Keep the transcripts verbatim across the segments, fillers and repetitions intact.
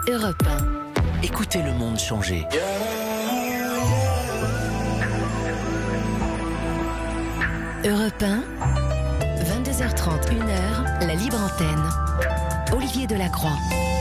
Europe un. Écoutez le monde changer. Europe un, vingt-deux heures trente, une heure, la libre antenne. Olivier Delacroix.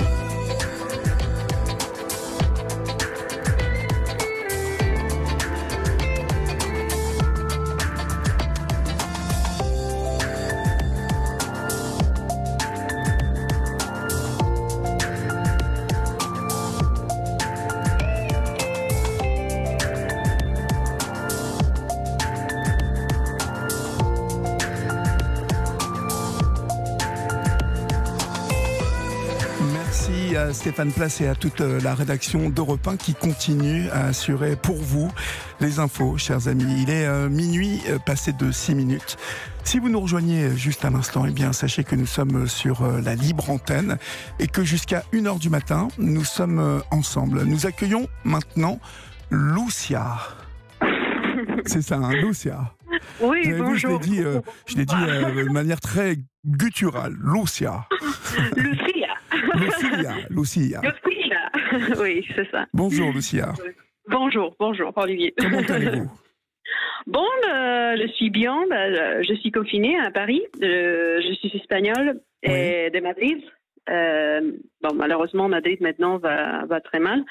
À Stéphane Place et à toute la rédaction d'Europe un qui continue à assurer pour vous les infos, chers amis. Il est euh, minuit, euh, passé de six minutes. Si vous nous rejoignez juste à l'instant, eh bien, sachez que nous sommes sur euh, la libre antenne et que jusqu'à une heure du matin, nous sommes euh, ensemble. Nous accueillons maintenant Lucia. C'est ça, hein, Lucia. Oui, vous avez bonjour. Vu, je l'ai dit, euh, je l'ai dit euh, de manière très gutturale. Lucia. Lucia. Lucia. Lucia. Lucia. Oui, c'est ça. Bonjour, Lucia. Bonjour, bonjour, Olivier. Comment allez-vous? Bon, euh, je suis bien. Euh, je suis confinée à Paris. Euh, je suis espagnole et oui. de Madrid. Euh, bon, malheureusement, Madrid maintenant va, va très mal.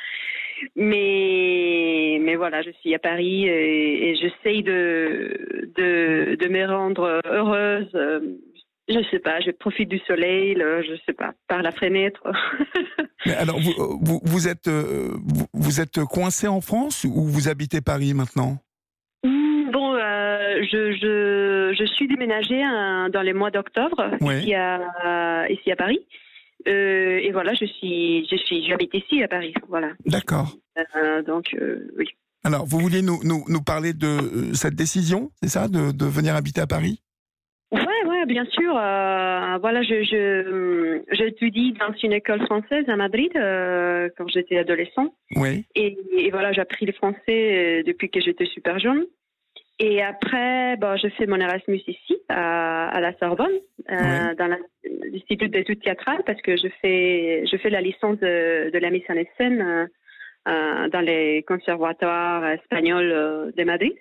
Mais, mais voilà, je suis à Paris et, et j'essaye de, de, de me rendre heureuse. Je sais pas, je profite du soleil, le, je sais pas, par la fenêtre. Mais alors, vous, vous, vous êtes, vous, vous êtes coincé en France ou vous habitez Paris maintenant? Bon, euh, je, je, je suis déménagée hein, dans les mois d'octobre oui. ici, à, ici à Paris. Euh, et voilà, je suis, je suis, j'habite ici à Paris, voilà. D'accord. Euh, donc, euh, oui. Alors, vous vouliez nous, nous, nous parler de euh, cette décision, c'est ça, de, de venir habiter à Paris? Ouais, ouais, bien sûr. Euh, voilà, je, je, j'étudie dans une école française à Madrid euh, quand j'étais adolescent. Oui. Et, et voilà, j'ai appris le français depuis que j'étais super jeune. Et après, bon, je fais mon Erasmus ici, à, à la Sorbonne, euh, oui. dans l'Institut d'études théâtrales, parce que je fais, je fais la licence de, de la mise en scène euh, dans les conservatoires espagnols euh, de Madrid.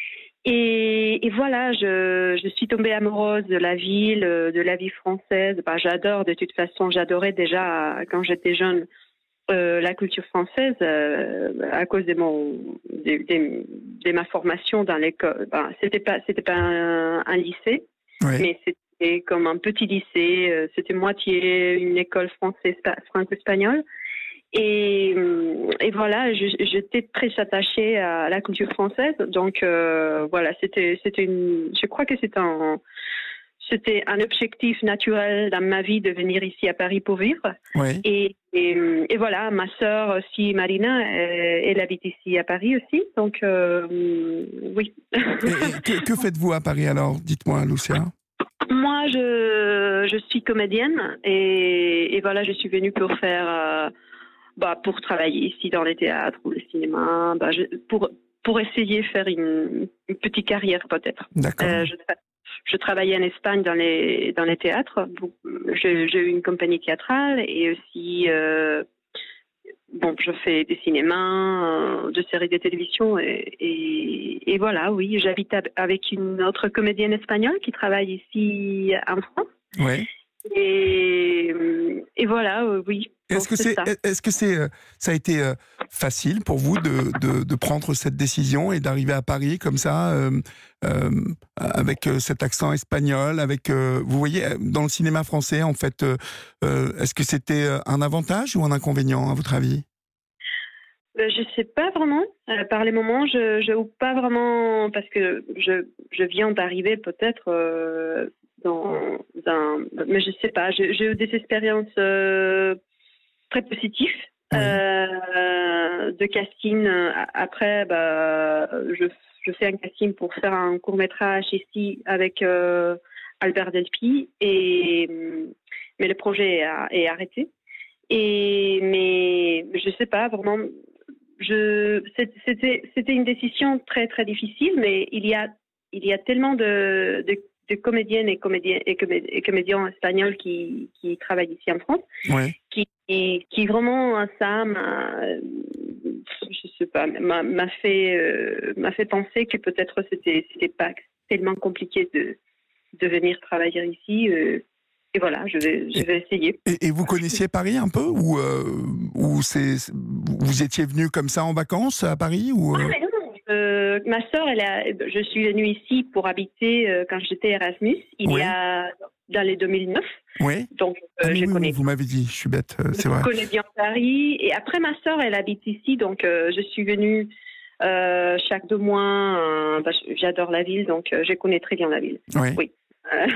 Et, et voilà, je, je suis tombée amoureuse de la ville, de la vie française. Bah, j'adore, de toute façon, j'adorais déjà, quand j'étais jeune, Euh, la culture française euh, à cause de mon de, de, de ma formation dans l'école. Ben, c'était pas c'était pas un, un lycée, oui. mais c'était comme un petit lycée. Euh, c'était moitié une école française franco-espagnole. Et, et voilà, je, j'étais très attachée à la culture française. Donc euh, voilà, c'était c'était une. Je crois que c'est un C'était un objectif naturel dans ma vie de venir ici à Paris pour vivre. Oui. Et, et, et voilà, ma sœur aussi, Marina, elle, elle habite ici à Paris aussi. Donc, euh, oui. Et, et que, que faites-vous à Paris alors? Dites-moi, Lucia. Moi, je, je suis comédienne et, et voilà, je suis venue pour faire, euh, bah, pour travailler ici dans les théâtres ou le cinéma, bah, je, pour, pour essayer de faire une, une petite carrière peut-être. D'accord. Euh, je, Je travaillais en Espagne dans les, dans les théâtres. J'ai, j'ai eu une compagnie théâtrale et aussi, euh, bon, je fais des cinémas, de séries de télévision et, et, et voilà, oui, j'habite avec une autre comédienne espagnole qui travaille ici en France. Oui. Et, et voilà, oui. Est-ce que, c'est c'est, ça. est-ce que c'est, ça a été facile pour vous de, de, de prendre cette décision et d'arriver à Paris comme ça, euh, euh, avec cet accent espagnol, avec, euh, vous voyez, dans le cinéma français, en fait, euh, est-ce que c'était un avantage ou un inconvénient, à votre avis? Je ne sais pas vraiment. Euh, par les moments, je n'ai pas vraiment, parce que je, je viens d'arriver peut-être euh, dans un... Mais je ne sais pas, j'ai, j'ai eu des expériences euh, très positives oui. euh, de casting. Après, bah, je, je fais un casting pour faire un court-métrage ici avec euh, Albert Delpy, et, mais le projet est, est arrêté. Et, mais je ne sais pas vraiment... Je, c'était, c'était une décision très très difficile, mais il y a, il y a tellement de, de, de comédiennes et comédiens, et, comédiens, et comédiens espagnols qui, qui travaillent ici en France, ouais. qui, et qui vraiment, ça m'a, je sais pas, m'a, m'a fait, euh, m'a fait penser que peut-être c'était, c'était pas tellement compliqué de, de venir travailler ici. Euh, et voilà, je vais, je vais essayer. Et, et vous connaissiez Paris un peu, ou euh, ou c'est, vous étiez venu comme ça en vacances à Paris, ou euh... ah, mais non, euh, ma sœur, elle a, je suis venue ici pour habiter euh, quand j'étais Erasmus, il Oui. y a dans les deux mille neuf. Oui. Donc, euh, ah, je oui, connais. Oui, vous m'avez dit, je suis bête, euh, c'est vrai. Je connais bien Paris. Et après, ma sœur, elle habite ici, donc euh, je suis venue euh, chaque deux mois. Euh, bah, j'adore la ville, donc euh, je connais très bien la ville. Oui. Oui. Euh,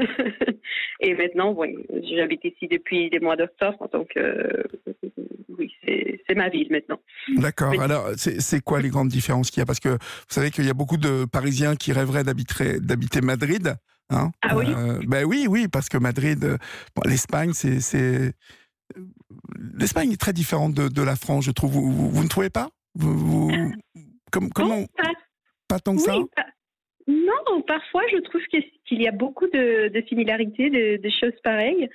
et maintenant, oui, j'habite ici depuis les mois d'octobre, donc euh, oui, c'est, c'est ma ville maintenant. D'accord. Oui. Alors, c'est, c'est quoi les grandes différences qu'il y a? Parce que vous savez qu'il y a beaucoup de Parisiens qui rêveraient d'habiter, d'habiter Madrid. Hein, ah oui euh, Ben oui, oui, parce que Madrid, bon, l'Espagne, c'est, c'est... L'Espagne est très différente de, de la France, je trouve. Vous, vous, vous ne trouvez pas? vous, vous... Comme, Comment bon, pas... Pas tant que oui, ça pas... Non, parfois je trouve qu'il y a beaucoup de, de similarités, de, de choses pareilles.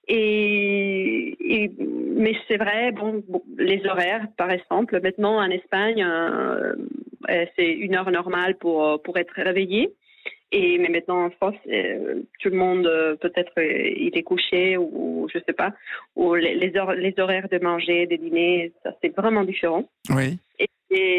Et, et, mais c'est vrai, bon, bon, les horaires, par exemple, maintenant en Espagne, euh, c'est une heure normale pour, pour être réveillé. Et, mais maintenant en France, euh, tout le monde, euh, peut-être, euh, il est couché ou je sais pas, ou les, les, hor- les horaires de manger, de dîner, ça c'est vraiment différent. Oui. Et,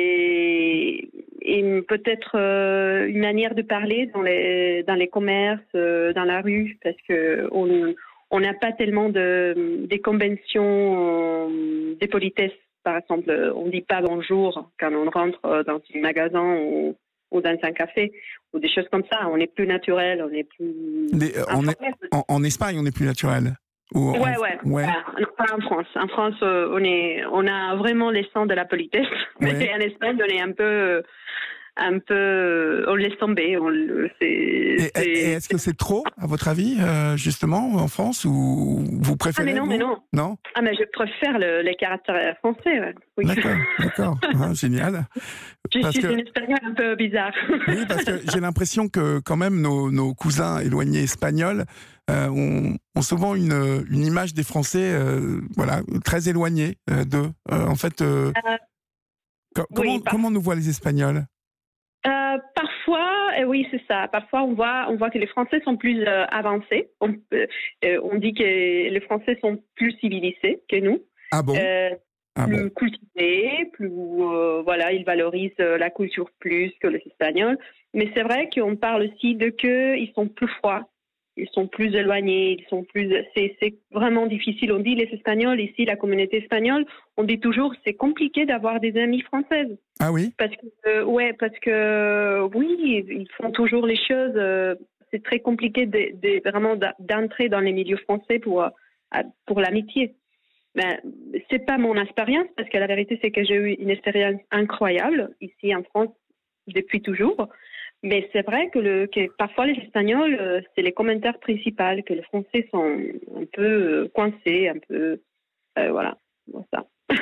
et, et peut-être euh, une manière de parler dans les, dans les commerces, euh, dans la rue, parce que on on n'a pas tellement de, des conventions, euh, des politesses. Par exemple, on dit pas bonjour quand on rentre dans un magasin ou, ou dans un café, ou des choses comme ça. On est plus naturel, on est plus... Les, euh, on est, en, en Espagne, on est plus naturel. Ou ouais, en, ouais, ouais. Voilà. Non, pas en France. En France, euh, on, est, on a vraiment les sens de la politesse. Ouais. Mais en Espagne, on est un peu... un peu... On laisse tomber. On, c'est, et, c'est... et est-ce que c'est trop, à votre avis, euh, justement, en France, ou vous préférez? Ah, mais non, vous mais non. Non. Ah, mais je préfère le, les caractères français. Ouais. Oui. D'accord, d'accord. Ah, génial. Je Parce suis que... une espagnole un peu bizarre. Oui, parce que j'ai l'impression que quand même nos, nos cousins éloignés espagnols euh, ont, ont souvent une, une image des Français, euh, voilà, très éloignée euh, d'eux. Euh, en fait, euh, euh, co- comment, oui, par... comment nous voient les Espagnols? Euh, parfois, euh, oui, c'est ça. Parfois, on voit, on voit que les Français sont plus euh, avancés. On, euh, on dit que les Français sont plus civilisés que nous. Ah bon? Euh, ah plus bon. cultivés, plus euh, voilà, ils valorisent euh, la culture plus que les Espagnols. Mais c'est vrai qu'on parle aussi de que ils sont plus froids, ils sont plus éloignés, ils sont plus. C'est, c'est vraiment difficile. On dit les Espagnols ici, la communauté espagnole, on dit toujours c'est compliqué d'avoir des amis françaises. Ah oui? Parce que euh, ouais, parce que oui, ils font toujours les choses. Euh, c'est très compliqué de, de vraiment d'entrer dans les milieux français pour pour l'amitié. Ben, c'est pas mon expérience, parce que la vérité, c'est que j'ai eu une expérience incroyable ici en France depuis toujours. Mais c'est vrai que, le, que parfois les Espagnols, euh, c'est les commentaires principaux, que les Français sont un peu euh, coincés, un peu... Euh, voilà, bon, ça.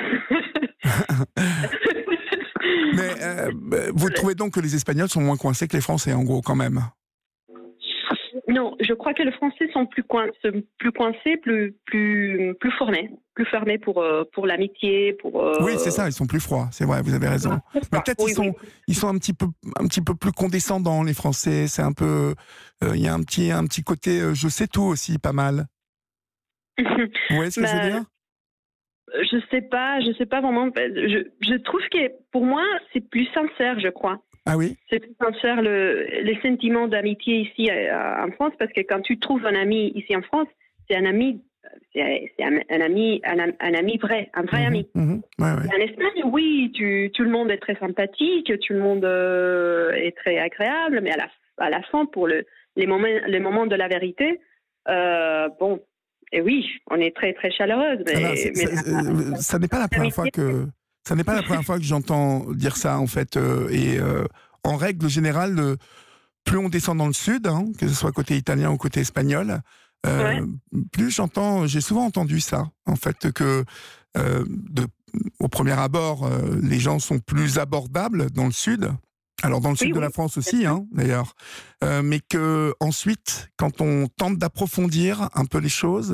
Mais euh, vous trouvez donc que les Espagnols sont moins coincés que les Français, en gros, quand même? Non, je crois que les Français sont plus, coin, plus coincés, plus, plus, plus fermés, plus fermés pour, euh, pour l'amitié, pour... Euh... Oui, c'est ça, ils sont plus froids, c'est vrai, vous avez raison. Mais peut-être oui, ils, sont, oui. ils sont un petit peu, un petit peu plus condescendants, les Français, c'est un peu... Il euh, y a un petit, un petit côté euh, je sais tout aussi, pas mal. Vous voyez ce que bah, je veux dire? Je sais pas, je sais pas vraiment. Je, je trouve que pour moi, c'est plus sincère, je crois. Ah oui? C'est plus sincère le, les sentiments d'amitié ici euh, en France, parce que quand tu trouves un ami ici en France, c'est un ami, c'est, c'est un, un ami, un, un ami vrai, un vrai mmh, ami. Mmh, ouais, ouais. En Espagne, oui, tu, tout le monde est très sympathique, tout le monde euh, est très agréable, mais à la, à la fin, pour le, les moments, les moments de la vérité, euh, bon. Et oui, on est très très chaleureuse. Mais, Alors, c'est, mais c'est, euh, ça n'est pas la première fois que ça n'est pas la première fois que j'entends dire ça en fait. Euh, et euh, en règle générale, euh, plus on descend dans le sud, hein, que ce soit côté italien ou côté espagnol, euh, ouais. plus j'entends. J'ai souvent entendu ça en fait que euh, de, au premier abord, euh, les gens sont plus abordables dans le sud. Alors dans le sud oui, de oui. la France aussi, hein, d'ailleurs, euh, mais que ensuite, quand on tente d'approfondir un peu les choses,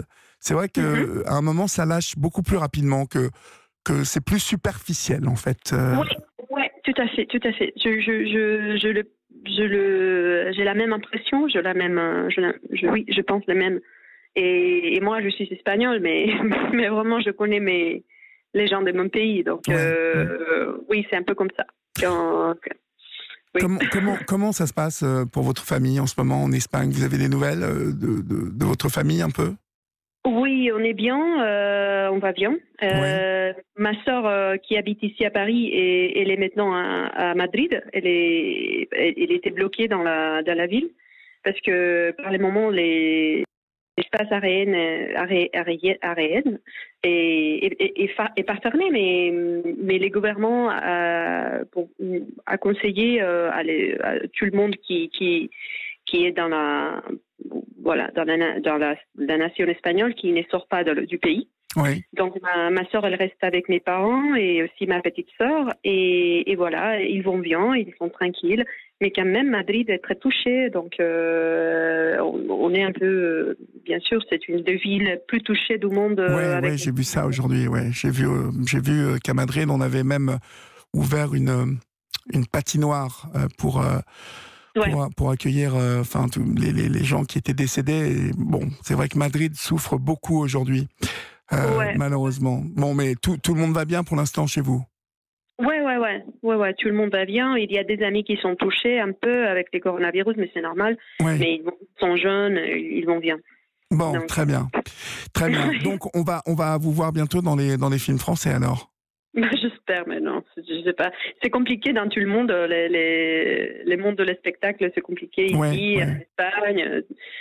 C'est vrai qu'à mm-hmm. un moment, ça lâche beaucoup plus rapidement, que, que c'est plus superficiel, en fait. Euh... Oui, ouais, tout à fait, tout à fait. Je, je, je, je le, je le, j'ai la même impression, je la même, je, la, je, oui, je pense la même. Et, et moi, je suis espagnole, mais, mais vraiment, je connais mes, les gens de mon pays. Donc, ouais, euh, ouais. oui, c'est un peu comme ça. Donc, oui. Comment, comment, comment ça se passe pour votre famille en ce moment en Espagne? Vous avez des nouvelles de, de, de votre famille un peu? Oui, on est bien, euh, on va bien. Euh, oui. Ma sœur euh, qui habite ici à Paris, et elle est maintenant à, à Madrid. Elle, est, elle, elle était bloquée dans la, dans la ville parce que par les moments, les l'espace aérien, aérien, aérien est, est, est, est pas fermé, mais, mais les gouvernements a, bon, a conseillé euh, à, les, à tout le monde qui, qui, qui est dans la, voilà, dans la, dans la, la nation espagnole, qui ne sort pas de, du pays. Oui. Donc ma, ma sœur, elle reste avec mes parents et aussi ma petite sœur, et, et voilà, ils vont bien, ils sont tranquilles. Mais quand même, Madrid est très touchée, donc euh, on, on est un peu, bien sûr, c'est une des villes plus touchées du monde. Oui, euh, ouais, j'ai vu ça aujourd'hui. Ouais. J'ai vu, euh, j'ai vu euh, qu'à Madrid, on avait même ouvert une, une patinoire euh, pour, euh, ouais. pour, pour accueillir euh, enfin, tous les, les, les gens qui étaient décédés. Et bon, c'est vrai que Madrid souffre beaucoup aujourd'hui, euh, ouais. malheureusement. Bon, mais tout, tout le monde va bien pour l'instant chez vous? Ouais, ouais, ouais, ouais, ouais, tout le monde va bien. Il y a des amis qui sont touchés un peu avec les coronavirus, mais c'est normal. Ouais. Mais ils sont jeunes, ils vont bien. Bon, donc, très bien, très bien. Donc on va, on va vous voir bientôt dans les, dans les films français alors. Bah, j'espère, mais non, je sais pas. C'est compliqué dans tout le monde, les, les, les mondes de le spectacle, c'est compliqué ici, ouais, ouais. en Espagne.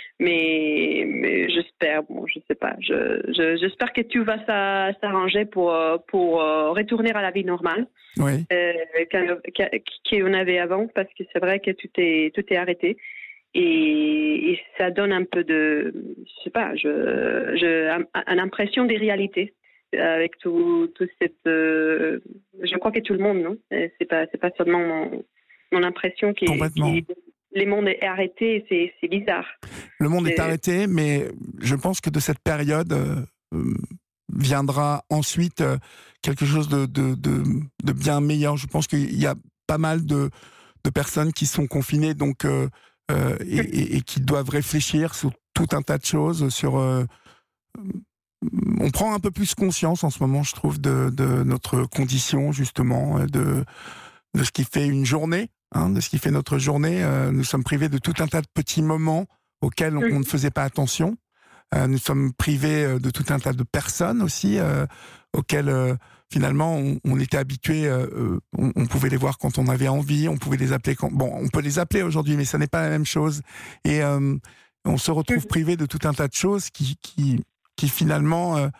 Mais, mais j'espère, bon, je sais pas. Je, je, j'espère que tout va s'arranger pour, pour retourner à la vie normale, oui. euh, qu'on avait avant, parce que c'est vrai que tout est, tout est arrêté. Et, et ça donne un peu de, je sais pas, je, je, une impression des réalités. Avec tout, tout cette, euh, je crois que tout le monde, non, c'est pas, c'est pas seulement mon, mon impression qui, qui les mondes est arrêté, c'est, c'est bizarre. Le monde c'est... est arrêté, mais je pense que de cette période euh, viendra ensuite euh, quelque chose de, de, de, de bien meilleur. Je pense qu'il y a pas mal de, de personnes qui sont confinées, donc euh, euh, et, et, et qui doivent réfléchir sur tout un tas de choses, sur euh, on prend un peu plus conscience en ce moment, je trouve, de, de notre condition, justement, de, de ce qui fait une journée, hein, de ce qui fait notre journée. Euh, nous sommes privés de tout un tas de petits moments auxquels on, on ne faisait pas attention. Euh, nous sommes privés de tout un tas de personnes aussi, euh, auxquelles, euh, finalement, on, on était habitués, euh, on, on pouvait les voir quand on avait envie, on pouvait les appeler quand... Bon, on peut les appeler aujourd'hui, mais ça n'est pas la même chose. Et euh, on se retrouve privé de tout un tas de choses qui... qui qui finalement euh,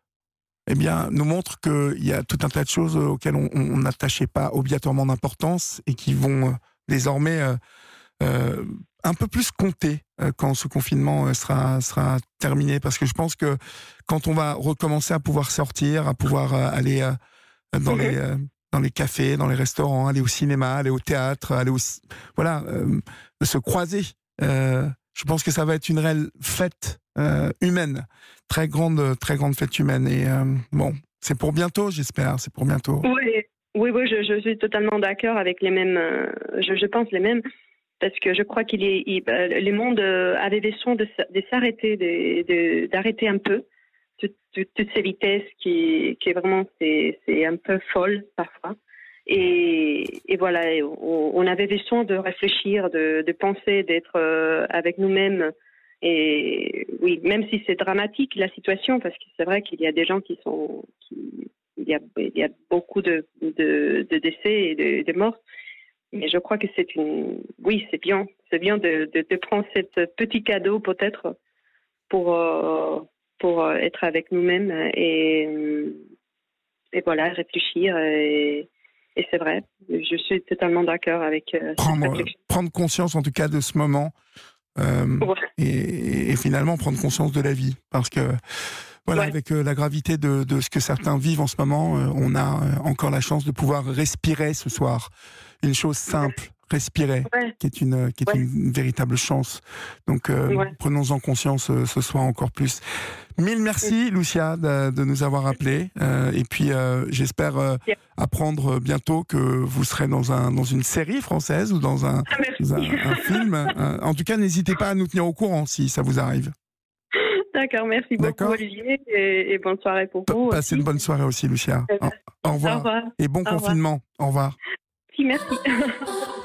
eh bien, nous montre qu'il y a tout un tas de choses auxquelles on n'attachait pas obligatoirement d'importance et qui vont euh, désormais euh, euh, un peu plus compter euh, quand ce confinement sera, sera terminé. Parce que je pense que quand on va recommencer à pouvoir sortir, à pouvoir euh, aller euh, dans, les, euh, dans les cafés, dans les restaurants, aller au cinéma, aller au théâtre, aller au... Voilà, euh, se croiser. Euh, je pense que ça va être une réelle fête euh, humaine. Très grande, très grande fête humaine. Et euh, bon, c'est pour bientôt, j'espère. C'est pour bientôt. Oui, oui, oui, je, je suis totalement d'accord avec les mêmes. Euh, je, je pense les mêmes, parce que je crois qu'il est, il, euh, le monde avait besoin de, de s'arrêter, de, de, d'arrêter un peu toutes tout, tout ces vitesses qui, qui vraiment c'est, c'est un peu folle parfois. Et, et voilà, on, on avait besoin de réfléchir, de, de penser, d'être euh, avec nous-mêmes. Et oui, même si c'est dramatique la situation, parce que c'est vrai qu'il y a des gens qui sont, qui, il y a, il y a beaucoup de, de, de décès et de, de morts. Mais je crois que c'est une, oui, c'est bien, c'est bien de, de, de prendre ce petit cadeau peut-être pour euh, pour être avec nous-mêmes et et voilà, réfléchir et et c'est vrai, je suis totalement d'accord avec euh, prendre, cette réflexion. Prendre conscience en tout cas de ce moment. Euh, ouais. et, et finalement prendre conscience de la vie, parce que voilà, ouais. avec euh, la gravité de, de ce que certains vivent en ce moment, euh, on a euh, encore la chance de pouvoir respirer ce soir. Une chose simple, respirer, Ouais. qui est une, qui est Ouais. une véritable chance. Donc, euh, Ouais. prenons-en conscience euh, ce soir encore plus. Mille merci, Lucia, de, de nous avoir appelés. Euh, et puis, euh, j'espère euh, apprendre bientôt que vous serez dans, un, dans une série française ou dans un, Ah, merci. dans un, un film. Euh, en tout cas, n'hésitez pas à nous tenir au courant si ça vous arrive. D'accord, merci beaucoup D'accord. Olivier et, et bonne soirée pour vous. Passez aussi. une bonne soirée aussi, Lucia. Au, au Au revoir. revoir. Et bon Au revoir. confinement. Au revoir. Si, merci.